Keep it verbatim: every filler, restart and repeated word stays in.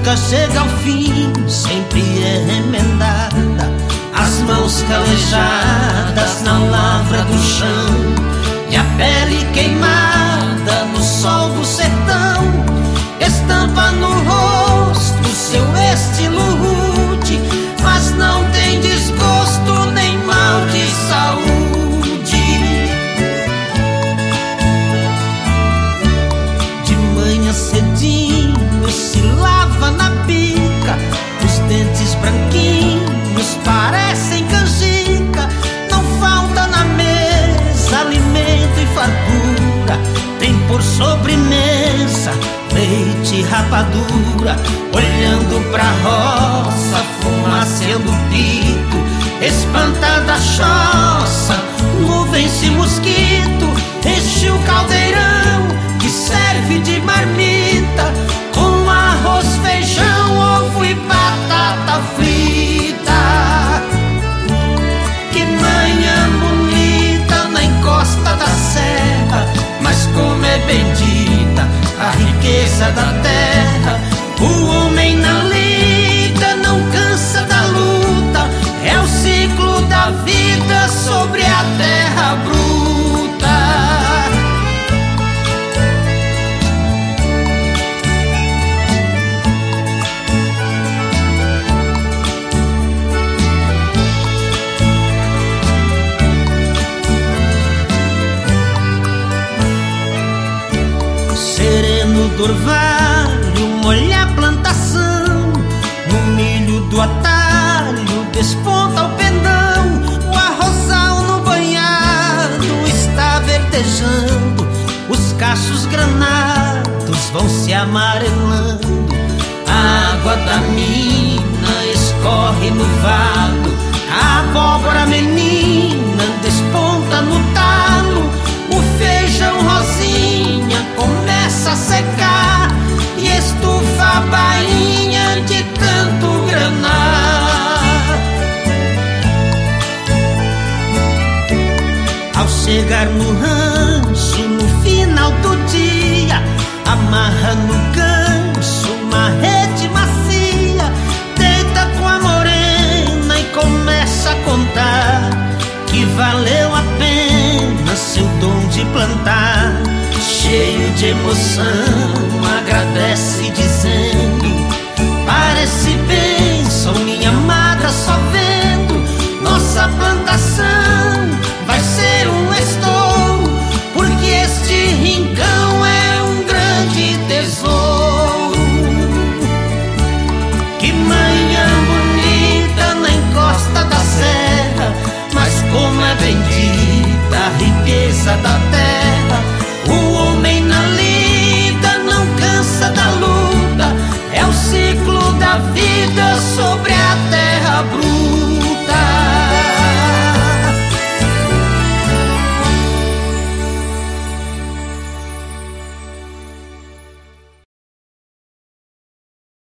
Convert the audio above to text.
nunca chega ao fim, sempre é remendada. As mãos calejadas na lavra do chão, e a pele queimada no sol do sertão estampa no rosto seu estilo rude, mas não tem desgosto nem mal de saúde. De manhã cedinho se lava na pica, os dentes branquinhos parecem canjica. Não falta na mesa alimento e fartura, tem por sobremesa leite e rapadura. Olhando pra roça, fumaceando pito, espantada a choça, nuvens de mosquito. Enche o caldeirão que serve de marmita, com arroz, feijão, ovo e batata frita. Que manhã bonita na encosta da serra, mas como é bendita a riqueza da terra. O homem na lida não cansa da luta, é o ciclo da vida sobre a terra bruta. Sereno do orvalho molha a plantação, no milho do atalho desponta o pendão. O arrozal no banhado está verdejando, os cachos granados vão se amarelando. A água da mina escorre no valo, a abóbora menina desponta no talo. O feijão rosinha começa a secar e estufa a bainha de tanto granar. Ao chegar no rancho no final do dia, amarra no gancho uma rede macia, deita com a morena e começa a contar que valeu a pena seu dom de plantar. Cheio de emoção